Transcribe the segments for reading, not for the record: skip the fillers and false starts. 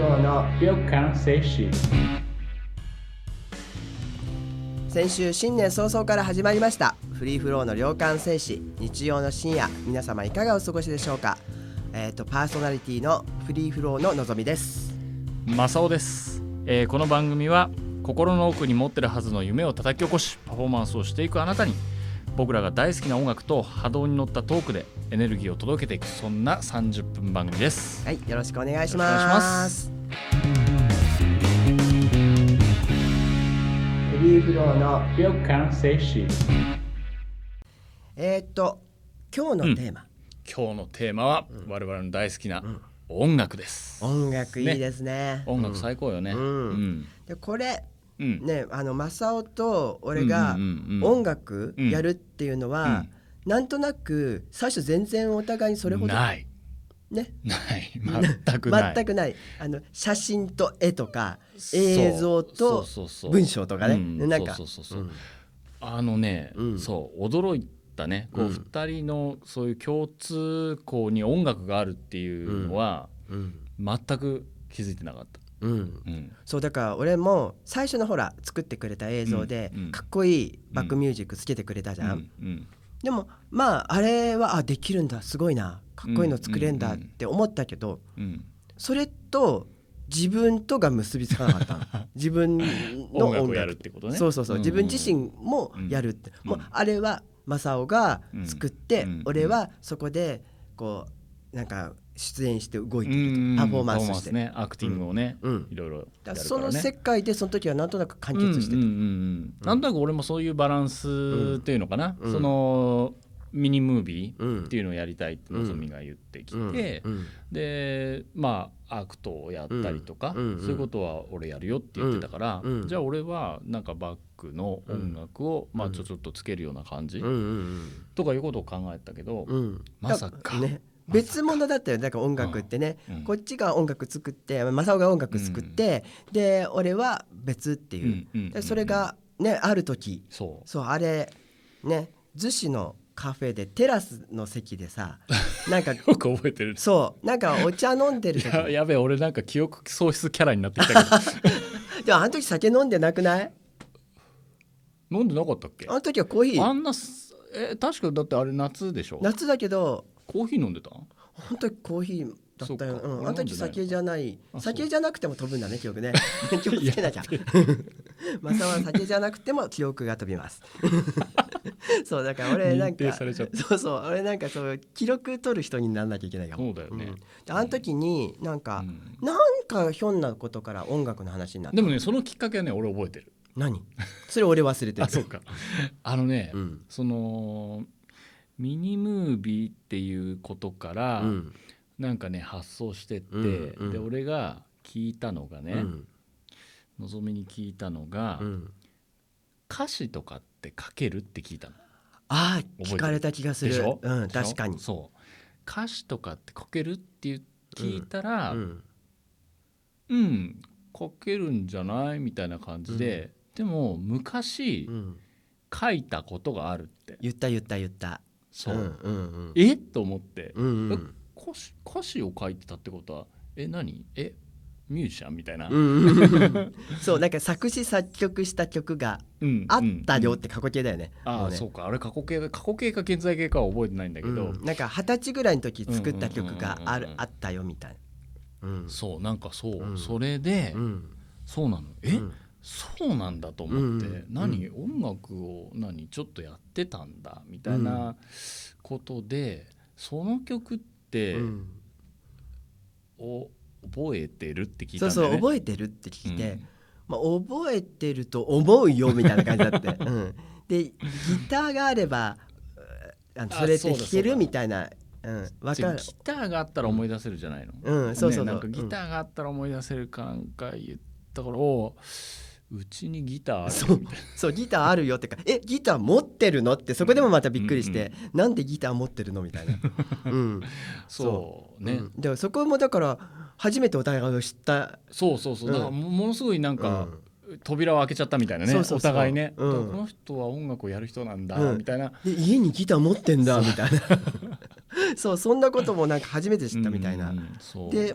ローの秒間静止。 先週新年早々から始まりましたフリーフローの涼感静止。日曜の深夜、皆様いかがお過ごしでしょうか。パーソナリティのフリーフローののぞみです。 マサオです。この番組は心の奥に持ってるはずの夢を叩き起こしパフォーマンスをしていくあなたに、僕らが大好きな音楽と波動に乗ったトークでエネルギーを届けていく、そんな30分番組です。 はい、よろしくお願いします。フリーフローの秒間静止。 今日のテーマ、 今日のテーマは、我々の大好きな音楽です。 音楽いいですね。 音楽最高よね。 でこれ、ね、マサオと俺が音楽やるっていうのは、なんとなく最初全然お互いにそれほどないね、 ない全くない全くない。写真と絵とか映像と文章とかね、なんかそう驚いたね。こう2人のそういう共通項に音楽があるっていうのは全く気づいてなかった。 そうだから俺も最初のほら作ってくれた映像でかっこいいバックミュージックつけてくれたじゃん。でもまああれはできるんだ、すごいな、かっこいいの作れんだって思ったけど、それと自分とが結びつかなかった自分の音楽をやるってことね。 そう、自分自身もやるって、もうあれはマサオが作って、俺はそこでこうなんか出演して動いてると、パフォーマンスして、 アクティングをね、いろいろやるからね。 その世界でその時はなんとなく完結してた。 なんとなく俺もそういうバランスっていうのかな、そのミニムービーっていうのをやりたいってのぞみが言ってきて、でまあアクトをやったりとか、そういうことは俺やるよって言ってたから、じゃあ俺はなんかバックの音楽をまあちょっとつけるような感じとかいうことを考えたけど、まさかね、 別物だったよ。だから音楽ってね、こっちが音楽作って、マサオが音楽作って、で俺は別っていう、でそれがねある時、そうあれね、逗子のカフェでテラスの席でさ、なんかよく覚えてる。 そうなんかお茶飲んでる時やべえ、俺なんか記憶喪失キャラになってきたけどでもあの時酒飲んでなくない？ 飲んでなかったっけ？ あの時はコーヒー、 あんな確かだってあれ夏でしょ。 夏だけどコーヒー飲んでた？ 本当にコーヒーだったよ。あの時酒じゃない、酒じゃなくても飛ぶんだね、記憶ね気をつけなきゃマサは酒じゃなくても記憶が飛びますそうだから俺なんかそう俺なんかそう記録取る人にならなきゃいけないよ。 そうだよね。 あの時になんかひょんなことから音楽の話になった。 でもね、そのきっかけはね俺覚えてる。 何？それ俺忘れてるそうか。そのミニムービーっていうことから、なんかね発想してって、で俺が聞いたのがね、のぞみに聞いたのが、歌詞とかって書けるって聞いたの。 聞かれた気がする。 でしょ？ 確かに。 そう歌詞とかって書けるって聞いたら、書けるんじゃないみたいな感じで、でも昔、書いたことがあるって言った。そう、 と思って、歌詞を書いてたってことは何ミュージシャンみたいな、 そうなんか作詞作曲した曲があったよって過去形だよね。 そうか、あれ過去形か現在形かは覚えてないんだけど、 なんか20歳ぐらいの時作った曲があったよみたいな。 そうなんかそれで、そうなの、そうなんだと思って、音楽をちょっとやってたんだみたいなことで、その曲って、覚えてるって聞いたんだよね。 そう覚えてるって聞いて、覚えてると思うよみたいな感じだってでギターがあればそれって弾けるみたいな。分かる。 ギターがあったら思い出せるじゃないの。なんかギターがあったら思い出せるかなんか言ったから、うちにギターあるみたいな。 そうギターあるよってか、ギター持ってるのってそこでもまたびっくりして、なんでギター持ってるのみたいなそうね。 でもそこもだから初めてお互いを知った。 そうだからものすごいなんか、扉を開けちゃったみたいなね。お互いね、この人は音楽をやる人なんだみたいな、 で家にギター持ってんだみたいなそんなこともなんか初めて知ったみたいな。で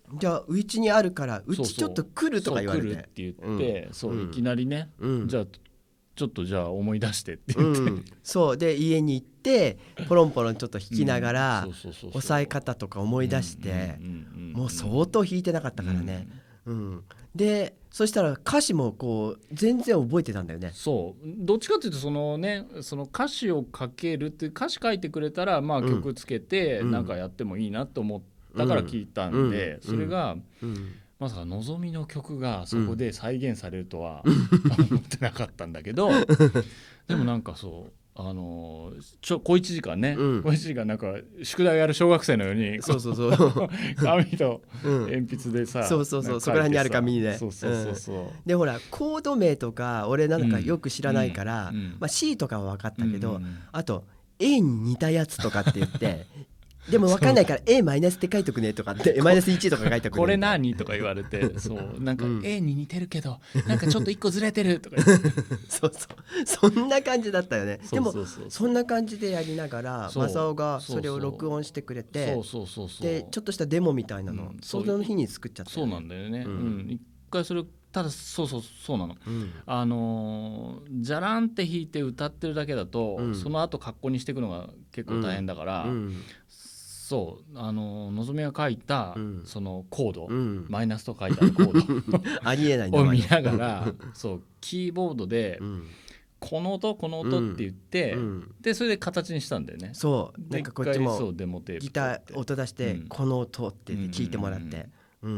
じゃあうちにあるからうちちょっと来るとか言われて、 そう来るって言って、そういきなりね、じゃあちょっとじゃあ思い出してって言って、 そうで家に行ってポロンポロンちょっと弾きながら押さえ方とか思い出して、もう相当弾いてなかったからね、でそしたら歌詞もこう全然覚えてたんだよね。 そうどっちかっていうとその歌詞を書けるって歌詞書いてくれたらまあ曲つけてなんかやってもいいなと思ったから聞いたんで、それがまさかのぞみの曲がそこで再現されるとは思ってなかったんだけど、でもなんかそう小1時間ね、小1時間なんか宿題やる小学生のように紙と鉛筆でさ、 そこら辺にある紙で、でほらコード名とか俺なんかよく知らないから、C とかは分かったけど、あと A に似たやつとかって言ってでも分かんないから A マイナスって書いとくねとかってマイナス1とか書いとくねこれ何とか言われて、そうなんか A に似てるけどなんかちょっと1個ずれてるとか言ってそんな感じだったよね。でもそんな感じでやりながら正雄がそれを録音してくれて、でちょっとしたデモみたいなのその日に作っちゃったよね。 そうなんだよね、一回それただそうなの、じゃらんって弾いて歌ってるだけだと、その後格好にしていくのが結構大変だから、そうのぞみが書いた、そのコード、マイナスと書いてあるコードありえないを見ながらそうキーボードで、この音って言って、でそれで形にしたんだよね。 そうなんかこっちもデモテープギター音出して、この音って聞いてもらって、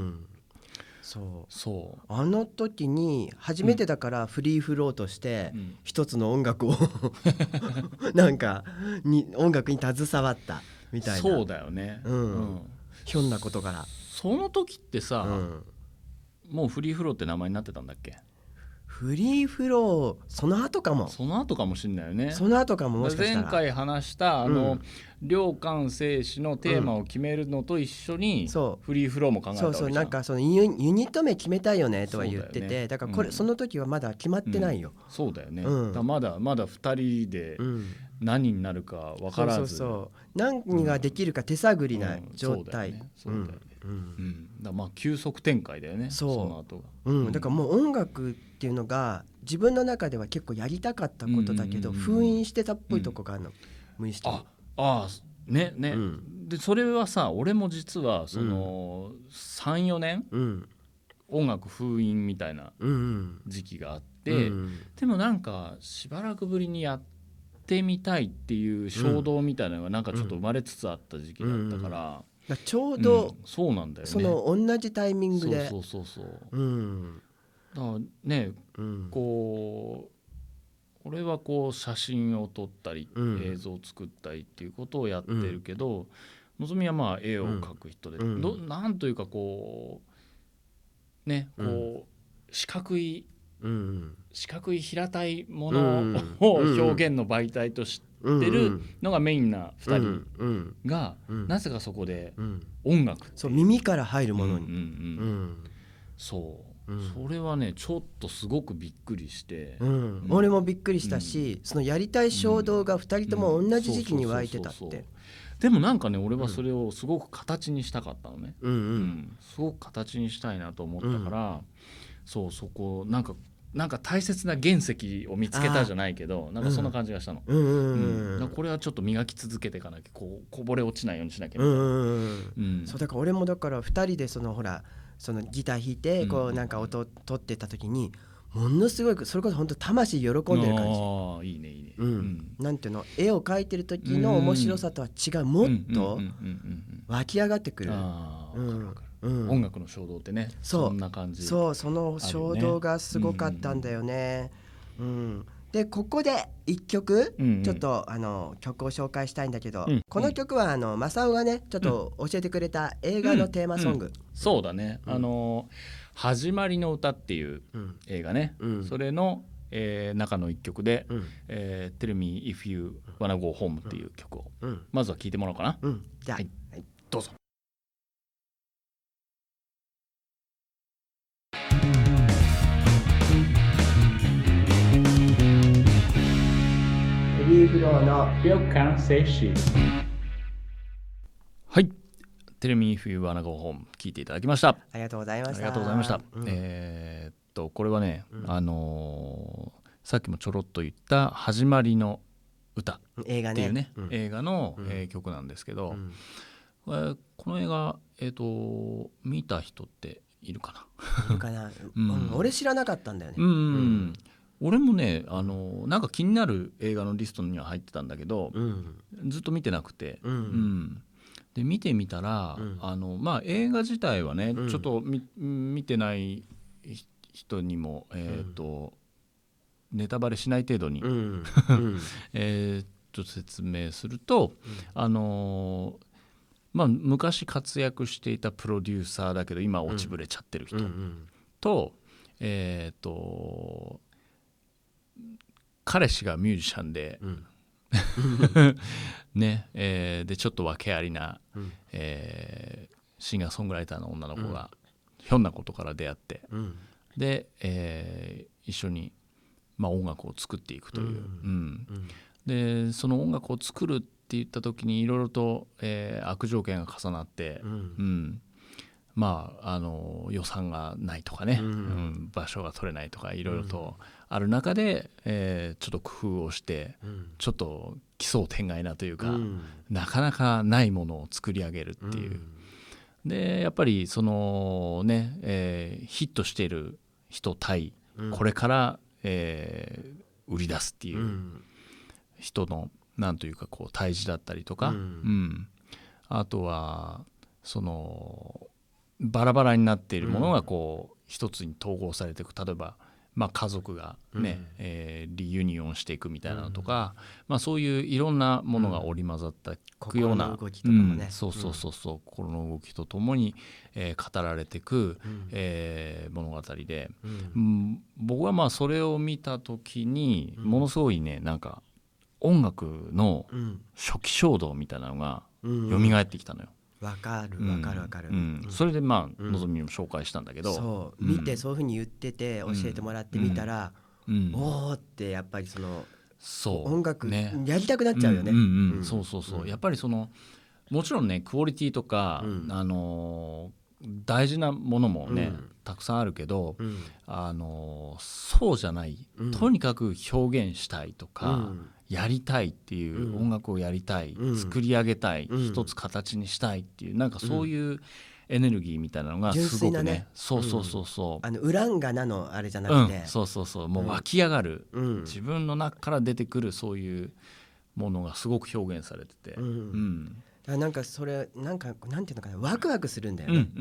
そうあの時に初めてだからフリーフローとして一つの音楽をなんか音楽に携わったみたいな。 そうだよね、 ひょんなことから。 その時ってさ、もうフリーフローって名前になってたんだっけ？ フリーフローその後かもしんないよね。 その後かも、もしかしたら前回話した両管静止のテーマを決めるのと一緒にフリーフローも考えたわけじゃん。 なんかそのユニット名決めたいよねとは言ってて、だからその時はまだ決まってないよ。 そうだよね、だまだ2人で何になるか分からず、 何ができるか手探りな状態。 そうだよね。だまあ急速展開だよね。その後が、 だからもう音楽っていうのが自分の中では結構やりたかったことだけど、封印してたっぽいとこがあるの、無意識に。 ね、でそれはさ、俺も実はその 3,4 年、音楽封印みたいな時期があって、でもなんかしばらくぶりにやってみたいっていう衝動みたいなのがなんかちょっと生まれつつあった時期だったから、 ちょうどそうなんだよね。 その同じタイミングで、 だからね、こう俺はこう写真を撮ったり、映像を作ったりっていうことをやってるけど、のぞみはまあ絵を描く人で、なんというかこうね、こう四角い平たいものを表現の媒体としてるのがメインな2人が、なぜかそこで音楽、 耳から入るものに、 それはねちょっとすごくびっくりして、 俺もびっくりしたし、そのやりたい衝動が2人とも同じ時期に湧いてたって。 でもなんかね、俺はそれをすごく形にしたかったのね、すごく形にしたいなと思ったから、そこなんか大切な原石を見つけたじゃないけど、なんかそんな感じがしたの。これはちょっと磨き続けていかなきゃ、こぼれ落ちないようにしなきゃみたいな。 そうだから俺もだから2人でそのほらそのギター弾いてこうなんか音取ってた時にものすごいそれこそ本当魂喜んでる感じ。 いいね。 なんていうの、絵を描いてる時の面白さとは違う、もっと湧き上がってくる。 音楽の衝動ってね、そんな感じ。 その衝動がすごかったんだよね。でここで1曲ちょっと曲を紹介したいんだけど、この曲は正雄がねちょっと教えてくれた映画のテーマソング。 そうだね、始まりの歌っていう映画ね、それの中の1曲でTell Me If You Wanna Go Home っていう曲をまずは聴いてもらおうかな。 じゃあどうぞ。 フリーフローの両管静止。はい、 Tell Me If You Wanna Go Home 聞いていただきました。 ありがとうございました。 ありがとうございました。これはね、さっきもちょろっと言った始まりの歌っていうね、映画の、曲なんですけど、この映画、見た人っているかな。 いるかな、俺知らなかったんだよね。 俺もねなんか気になる映画のリストには入ってたんだけど、ずっと見てなくて、で見てみたら、映画自体はね、ちょっと見てない人にも、ネタバレしない程度に説明すると、昔活躍していたプロデューサーだけど今落ちぶれちゃってる人と、彼氏がミュージシャンで、ねでちょっと訳ありな、シンガーソングライターの女の子がひょんなことから出会って、で、一緒に、音楽を作っていくという、でその音楽を作るって言った時にいろいろと、悪条件が重なって、予算がないとかね、場所が取れないとかいろいろとある中で、ちょっと工夫をして、ちょっと奇想天外なというか、なかなかないものを作り上げるっていう、でやっぱりそのね、ヒットしている人対、これから、売り出すっていう人のなんというかこう対峙だったりとか、あとはそのバラバラになっているものがこう一つに統合されていく、例えば家族がね、リユニオンしていくみたいなのとか、そういういろんなものが織り交ざっていくような、 心の動きとかもね、 心の動きとともに、語られていく、物語で、僕はそれを見た時にものすごいね、なんか音楽の初期衝動みたいなのが蘇ってきたのよ。 わかる、 それでのぞみにも紹介したんだけど、 そう見てそういうふうに言ってて教えてもらってみたら、おーってやっぱりその音楽やりたくなっちゃうよね。 やっぱりそのもちろんねクオリティとか、大事なものもね、たくさんあるけど、そうじゃない、とにかく表現したいとか、やりたいっていう、音楽をやりたい、作り上げたい、一つ形にしたいっていう、なんかそういうエネルギーみたいなのがすごくね、 ウランガナのあれじゃなくて、 もう湧き上がる、自分の中から出てくるそういうものがすごく表現されてて、 なんかそれなんていうのかな、ワクワクするんだよね。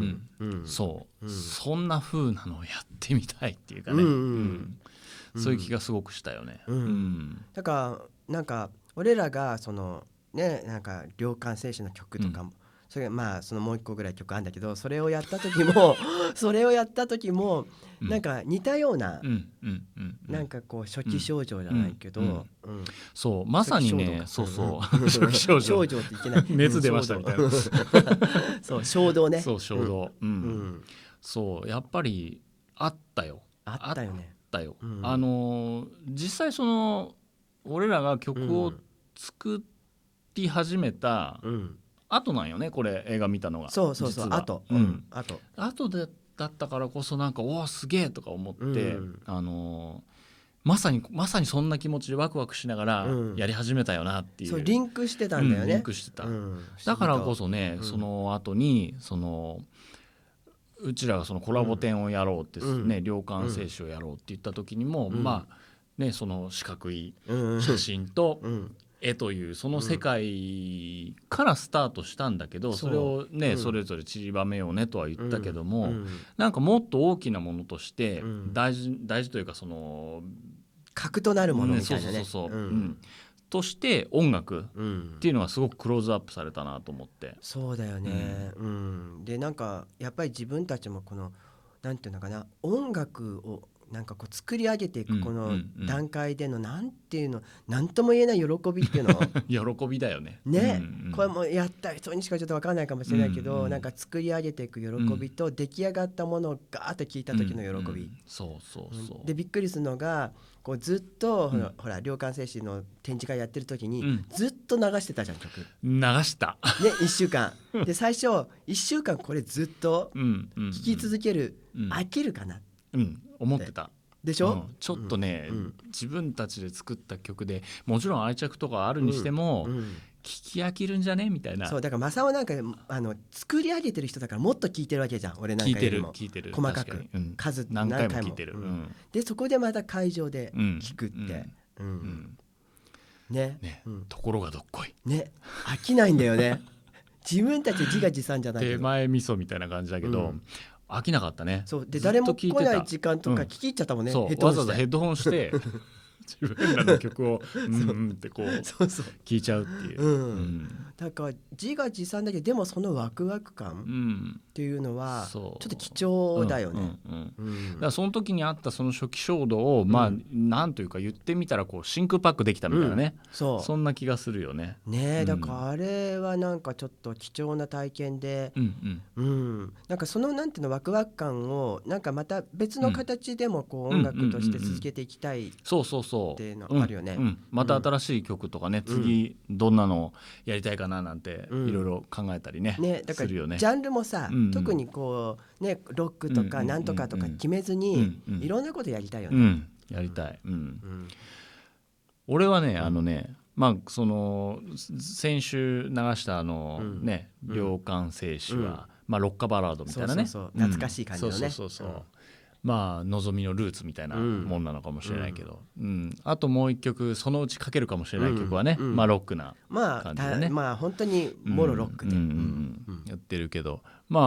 そんな風なのをやってみたいっていうかね、そういう気がすごくしたよね。 だからなんか俺らがそのね、なんか涼感青春の曲とかも、それそのもう一個ぐらい曲あるんだけど、それをやった時もなんか似たような、なんかこう初期症状じゃないけど、 そうまさにね、初期症状って言ってない熱出ましたみたいなそう衝動ね、 衝動、そうやっぱりあったよね。実際その俺らが曲を作り始めた後なんよね、これ映画見たのが。 そう後だったからこそなんかおおすげえとか思って、まさにそんな気持ちでワクワクしながらやり始めたよなっていう、 そうリンクしてたんだよね。 リンクしてた、だからこそね、その後にうちらがそのコラボ展をやろうってね、涼感青春をやろうって言った時にも、その四角い写真と絵というその世界からスタートしたんだけど、それをね、それぞれ散りばめようねとは言ったけども、なんかもっと大きなものとして大事というか、その核となるものみたいなね、 として音楽っていうのがすごくクローズアップされたなと思って。 そうだよね、でなんかやっぱり自分たちもこのなんていうのかな、音楽をなんかこう作り上げていくこの段階でのなんていうの、なんとも言えない喜びっていうの喜びだよね。 ね、これもやった人にしかちょっと分かんないかもしれないけど、なんか作り上げていく喜びと出来上がったものをガーッと聞いた時の喜び、でびっくりするのがこうずっと、ほら涼感精神の展示会やってる時に、ずっと流してたじゃん、曲流したね、1週間で最初1週間これずっと聴き続ける、飽きるかな、 思ってたでしょ、 ちょっとね、自分たちで作った曲でもちろん愛着とかあるにしても、聞き飽きるんじゃねみたいな。 そうだから正雄なんか作り上げてる人だからもっと聞いてるわけじゃん、俺なんかよりも聞いてる細かく、数何回も聞いてる、 でそこでまた会場で聞くって、ね、 ところがどっこいね、飽きないんだよね自分たち自画自賛じゃないけど手前味噌みたいな感じだけど、飽きなかったね。 そうで誰も来ない時間とか聞き入っちゃったもんね、 そうわざわざヘッドホンして自分らの曲をってこう聞いちゃうっていう、 だから自画自賛だけどでもそのワクワク感っていうのはちょっと貴重だよね。 だからその時にあったその初期衝動をなんというか言ってみたらこう真空パックできたみたいなね、そんな気がするよね。 ね、だからあれはなんかちょっと貴重な体験で、なんかそのなんていうのワクワク感をなんかまた別の形でもこう音楽として続けていきたいっていうのあるよね。 また新しい曲とかね、次どんなのやりたいかななんていろいろ考えたりね、 だからするよね。 ジャンルもさ、特にこうねロックとかなんとかとか決めずにいろんなことやりたいよね。 やりたい。俺はねその先週流した涼感静止はロッカバラードみたいなね、 懐かしい感じのね、 望みのルーツみたいなもんなのかもしれないけど、あともう一曲そのうちかけるかもしれない曲はね、ロックな感じでね、 本当にもろロックでやってるけど、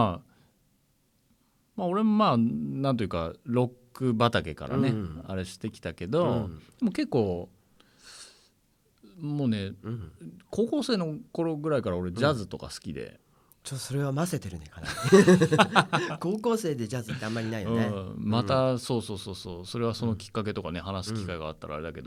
俺もなんというかロック畑からね、あれしてきたけど、でも結構もうね、高校生の頃ぐらいから俺ジャズとか好きで、 それは混ぜてるねかな高校生でジャズってあんまりないよね。 またそうそれはそのきっかけとかね、話す機会があったらあれだけど、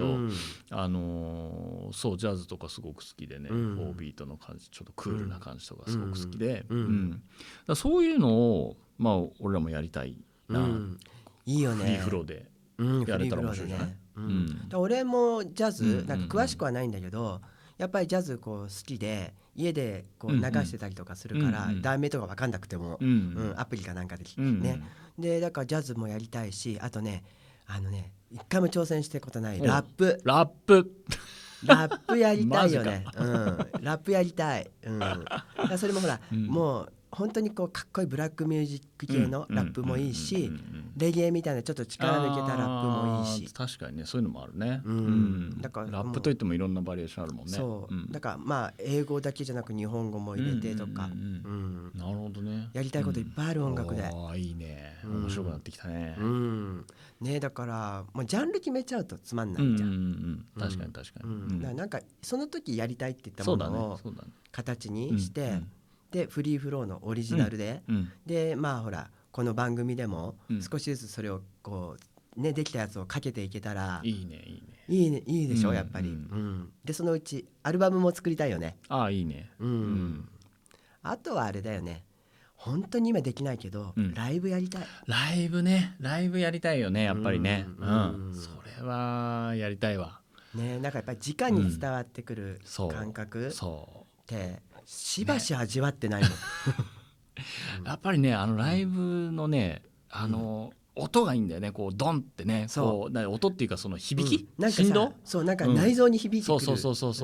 そうジャズとかすごく好きでね、4ビートの感じ、ちょっとクールな感じとかすごく好きで、だそういうのを俺らもやりたいな、 いいよね、 フリーフローでやれたら面白いね。 俺もジャズなんか詳しくはないんだけど、やっぱりジャズこう好きで家でこう流してたりとかするから、題名とか分かんなくても、アプリかなんかでね、でだからジャズもやりたいし、あとね一回も挑戦してことないラップやりたいよね。ラップやりたい。それもほら、もう本当にこうかっこいいブラックミュージック系のラップもいいし、レゲエみたいなちょっと力抜けたラップもいいし、 確かにね、そういうのもあるね。だからラップといってもいろんなバリエーションあるもんね。 そうだから英語だけじゃなく日本語も入れてとか、 なるほどね、 やりたいこといっぱいある音楽で。 いいね、面白くなってきたね。 だからもうジャンル決めちゃうとつまんないじゃん。 確かになんかその時やりたいって言ったものを形にして、でフリーフローのオリジナルで、でほらこの番組でも少しずつそれをこうねできたやつをかけていけたらいいでしょ、やっぱり。でそのうちアルバムも作りたいよね。 いいね。 あとはあれだよね、本当に今できないけど、ライブやりたい。 ライブやりたいよね、やっぱりね。それはやりたいわね。なんかやっぱり直に伝わってくる感覚ってしばし味わってないもんやっぱりね、ライブのね、音がいいんだよね、こうドンってね、こう音っていうかその響き、振動、 なんか内臓に響いてくる。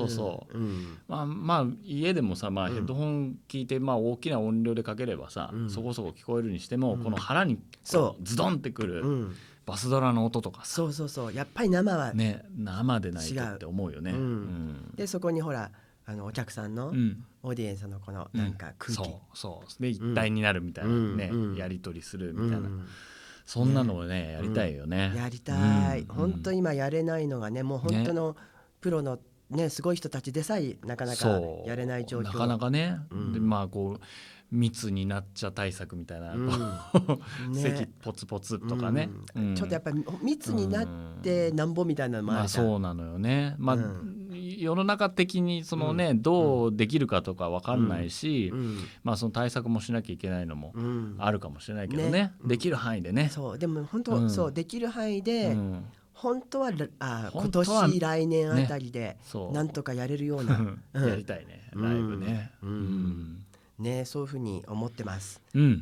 家でもさ、ヘッドホン聞いて大きな音量でかければさ、そこそこ聞こえるにしても、この腹にズドンってくるバスドラの音とかさ、 やっぱり生はね、生でないとって思うよね。 でそこにほらお客さんのオーディエンスのこのなんか空気、 で一体になるみたいなね、やり取りするみたいな、そんなのをねやりたいよね。 やりたい。本当今やれないのがね、もう本当のプロのねすごい人たちでさえなかなかやれない状況。 なかなかね。でこう密になっちゃ対策みたいな、席ポツポツとかね、 ちょっとやっぱり密になってなんぼみたいなのもあるじゃん。 そうなのよね。世の中的にそのね、どうできるかとか分かんないし、その対策もしなきゃいけないのもあるかもしれないけどね、できる範囲でね。 そうでも本当、そうできる範囲で、本当は今年来年あたりでなんとかやれるようなやりたいね、ライブね。 ね、そういうふうに思ってます。 ね。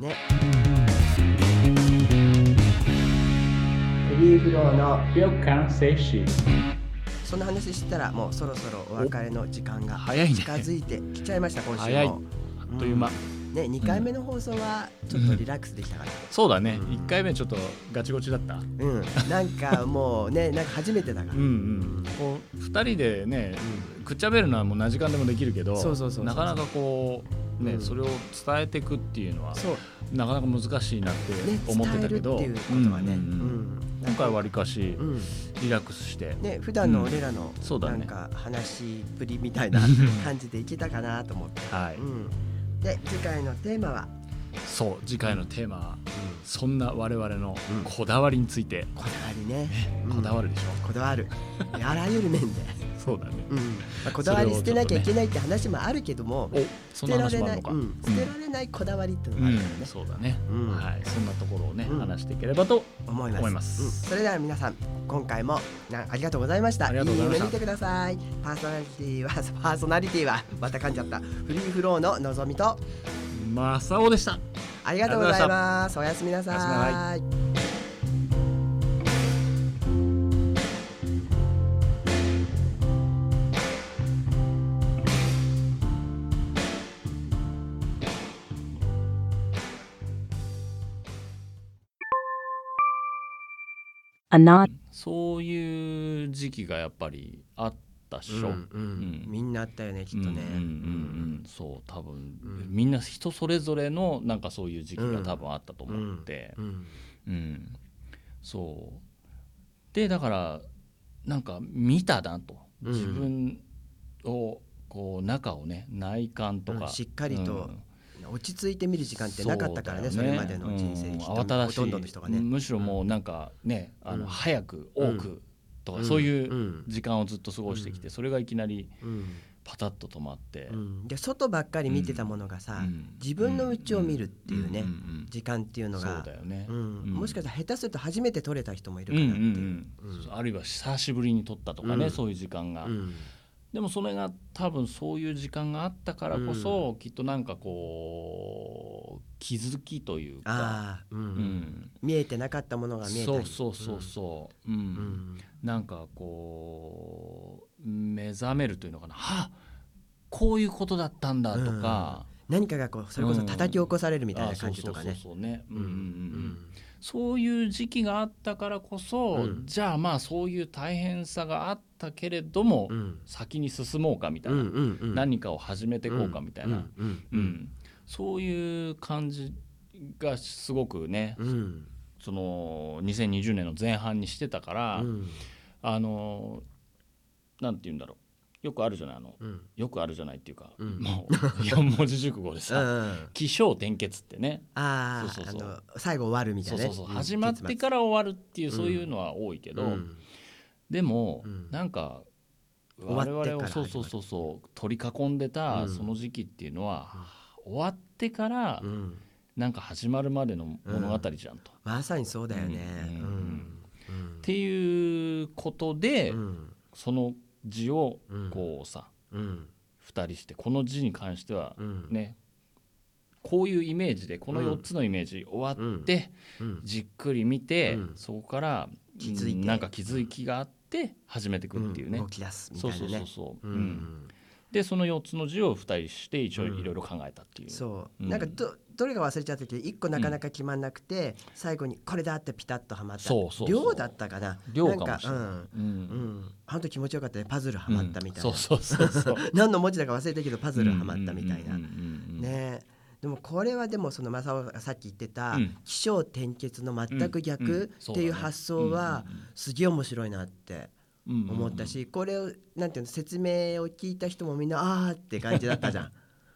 フリーフローの Feel Can't Say Shit。 そんな話したらもうそろそろお別れの時間が近づいてきちゃいました。今週も早い、あっという間。 ね、2回目の放送はちょっとリラックスできたから、 そうだね、1回目ちょっとガチゴチだった。 なんかもうね、なんか初めてだから、こう2人でね、くっちゃべるのはもう何時間でもできるけど、なかなかこうね、それを伝えていくっていうのはなかなか難しいなって思ってたけど、今回はわりかしリラックスしてね、普段の俺らのなんか話しぶりみたいな感じでいけたかなと思って、で次回のテーマは、 そう次回のテーマは、そんな我々のこだわりについて。 こだわりね、 こだわるでしょ。 こだわるあらゆる面でそうだね、 こだわり捨てなきゃいけないって話もあるけども、 捨てられないこだわりっていうのがあるからね。 そうだね、そんなところをね、話していければと思います。 それでは皆さん、今回もありがとうございました。いい夢見てください。パーソナリティはまた噛んじゃった。フリーフローののぞみとまさおでした。 ありがとうございます。おやすみなさい。 そういう時期がやっぱりあったっしょ。 みんなあったよね、きっとね。 そう多分、みんな人それぞれのなんかそういう時期が多分あったと思って、そうでだからなんか見たなと、自分をこう中をね、内観とか、 しっかりと落ち着いて見る時間ってなかったからね、それまでの人生にほとんどの人がね。 むしろもうなんかね、早く多くとか、そういう時間をずっと過ごしてきて、それがいきなりパタッと止まって、 で外ばっかり見てたものがさ、自分の内を見るっていうね、時間っていうのが、もしかしたら下手すると初めて撮れた人もいるからっていう、 あるいは久しぶりに撮ったとかね、そういう時間が。でもそれが多分そういう時間があったからこそ、きっとなんかこう気づきというか、 見えてなかったものが見えたり、 なんかこう目覚めるというのかな、こういうことだったんだとか、 何かがこうそれこそ叩き起こされるみたいな感じとかね。 そういう時期があったからこそ、じゃあまあそういう大変さがあったけれども、先に進もうかみたいな、何かを始めていこうかみたいな、そういう感じがすごくね、その2020年の前半にしてたから、なんて言うんだろう、よくあるじゃない、よくあるじゃないっていうか、もう4文字熟語でさ、起承転結ってね、 最後終わるみたいなね、 始まってから終わるっていう、そういうのは多いけど、でもなんか我々を取り囲んでたその時期っていうのは、終わってからなんか始まるまでの物語じゃんと。 まさにそうだよね。 っていうことで、その字をこうさ、2人して、この字に関してはね、こういうイメージで、この4つのイメージ終わって、じっくり見て、そこからなんか気づきがあって始めていくっていうね、 動き出すみたいなね。 でその4つの字を2人して一応いろいろ考えたっていう、 なんかどれか忘れちゃったけど、1個なかなか決まんなくて、最後にこれだってピタッとはまった。量だったかな、 量かもしれない。 本当気持ちよかったね、パズルはまったみたいな。何の文字だか忘れたけどパズルはまったみたいなね。でもこれはでもその正雄がさっき言ってた起承転結の全く逆っていう発想はすげえ面白いなって思ったし、これをなんていうの、説明を聞いた人もみんなあーって感じだったじゃん。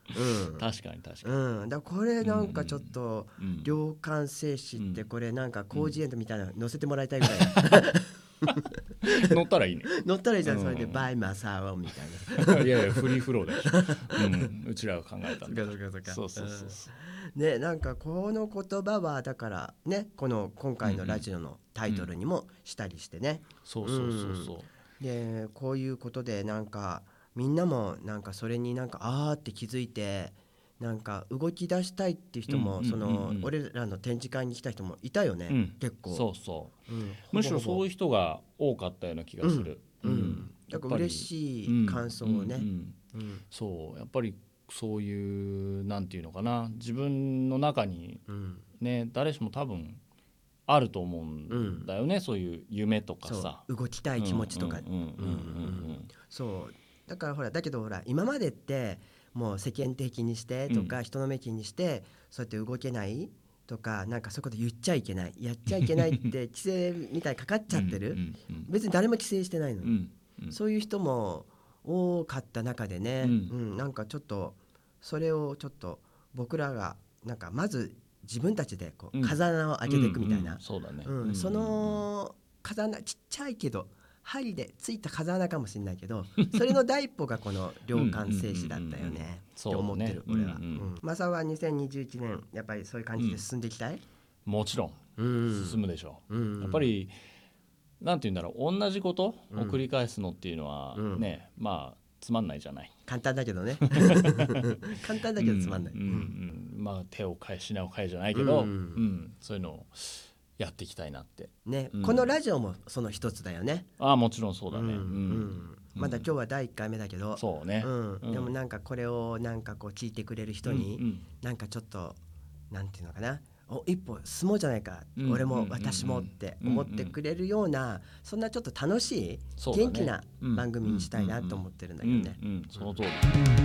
確かに確かに、だからこれなんかちょっと涼感静止ってこれなんか広辞苑みたいなの載せてもらいたいぐらい乗ったらいいね。 乗ったらいいじゃん、それでバイマサーオみたいな。 いやいやフリーフローだし、うちらが考えたんだ。そうね、なんかこの言葉はだからね、今回のラジオのタイトルにもしたりしてね。でこういうことでなんかみんなもなんかそれになんかあーって気づいてなんか動き出したいっていう人も、俺らの展示会に来た人もいたよね、結構。 むしろそういう人が多かったような気がする。 だから嬉しい感想をね。 そうやっぱりそういうなんていうのかな、自分の中にね、誰しも多分あると思うんだよね、そういう夢とかさ、 動きたい気持ちとか。そうだからほら、だけどほら今までってもう世間的にしてとか、人の目気にしてそうやって動けないとか、なんかそういうこと言っちゃいけない、やっちゃいけないって規制みたいにかかっちゃってる。別に誰も規制してないのに、そういう人も多かった中でね、なんかちょっとそれをちょっと僕らがなんかまず自分たちでこう風穴を開けていくみたいな、その風穴ちっちゃいけど針でついた風穴かもしれないけど、それの第一歩がこの涼感静止だったよねって思ってる俺は。マサは2021年やっぱりそういう感じで進んでいきたい？ もちろん進むでしょう。やっぱりなんていうんだろう、同じことを繰り返すのっていうのはね、まあつまんないじゃない。 簡単だけどね簡単だけどつまんない。 まあ手を変え品を変えじゃないけど、そういうのをやっていきたいなってね。このラジオもその一つだよね。 もちろんそうだね。 まだ今日は第1回目だけど、 そうね。 でもなんかこれをなんかこう聞いてくれる人になんかちょっとなんていうのかな、一歩進もうじゃないか、俺も私もって思ってくれるような、そんなちょっと楽しい元気な番組にしたいなと思ってるんだけどね。 その通り。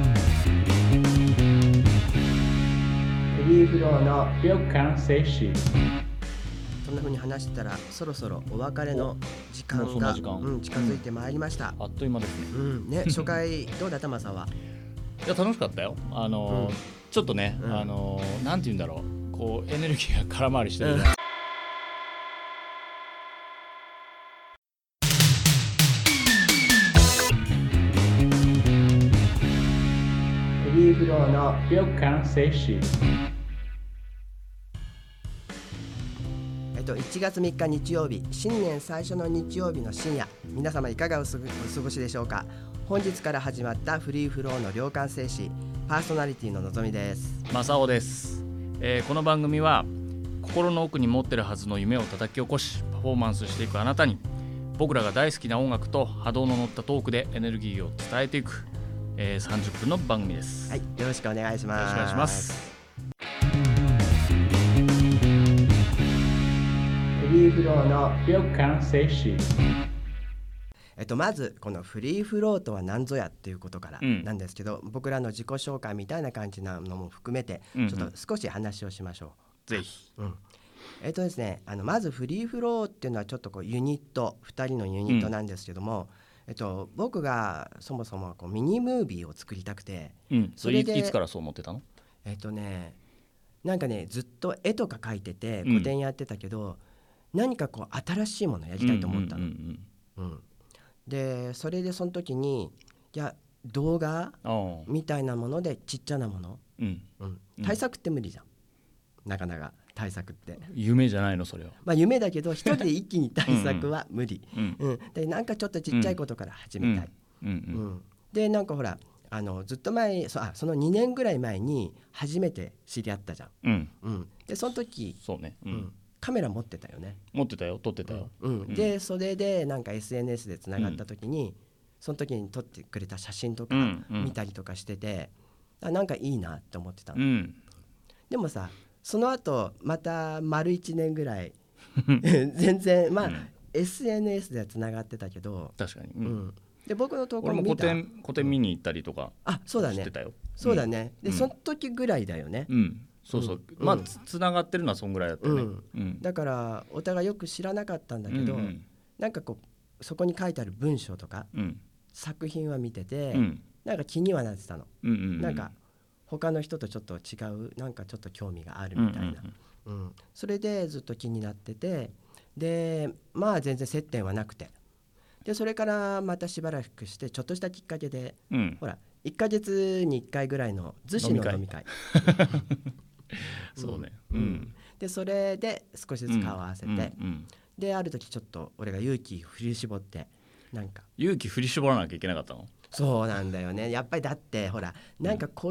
フリーフローの涼感静止。 そんな風に話してたらそろそろお別れの時間が近づいてまいりました。 あっという間ですね。 初回どうだったマサは？ いや楽しかったよ。ちょっとね、なんて言うんだろう、こうエネルギーが空回りしてる。 フリーフローの涼感静止。 1月3日日曜日、新年最初の日曜日の深夜、皆様いかがお過ごしでしょうか。本日から始まったフリーフローの涼感静止、パーソナリティののぞみです。 まさおです。この番組は心の奥に持ってるはずの夢を叩き起こしパフォーマンスしていくあなたに、僕らが大好きな音楽と波動の乗ったトークでエネルギーを伝えていく、30分の番組です。 はい、よろしくお願いします。 よろしくお願いします。 フリーフローの涼感静止。 まずこのフリーフローとは何ぞやっていうことからなんですけど、僕らの自己紹介みたいな感じなのも含めてちょっと少し話をしましょう。ぜひ。 ですね、まずフリーフローっていうのはちょっとこうユニット、2人のユニットなんですけども、僕がそもそもこうミニムービーを作りたくて、 それでいつからそう思ってたの？ なんかね、ずっと絵とか描いてて個展やってたけど、何かこう新しいものやりたいと思ったの。でそれでその時に動画みたいなものでちっちゃなもの、対策って無理じゃん、なかなか対策って夢じゃないのそれは。 夢だけど一人で一気に対策は無理。でなんかちょっとちっちゃいことから始めたい。でなんかほらずっと前その2年ぐらい前に初めて知り合ったじゃん。でその時そうね、 カメラ持ってたよね。 持ってたよ、撮ってたよ。 でそれでなんか SNS でつながった時に、その時に撮ってくれた写真とか見たりとかしてて、なんかいいなって思ってたの。でもさ、その後また丸1年ぐらい全然SNS ではつながってたけど、 確かに、 で僕の投稿も見た。 俺も個展見に行ったりとかしてたよ。 そうだね。でその時ぐらいだよね。 そうそう、つながってるのはそんぐらいだったね。 だからお互いよく知らなかったんだけど、なんかこうそこに書いてある文章とか、作品は見てて、なんか気にはなってたの。なんか他の人とちょっと違うなんかちょっと興味があるみたいな、それでずっと気になってて、でまあ全然接点はなくて、でそれからまたしばらくしてちょっとしたきっかけで、ほら1ヶ月に1回ぐらいの逗子の飲み会そうね、 でそれで少しずつ顔を合わせて、である時ちょっと俺が勇気振り絞って、なんか勇気振り絞らなきゃいけなかったの？ そうなんだよね、やっぱりだってほらなんかこう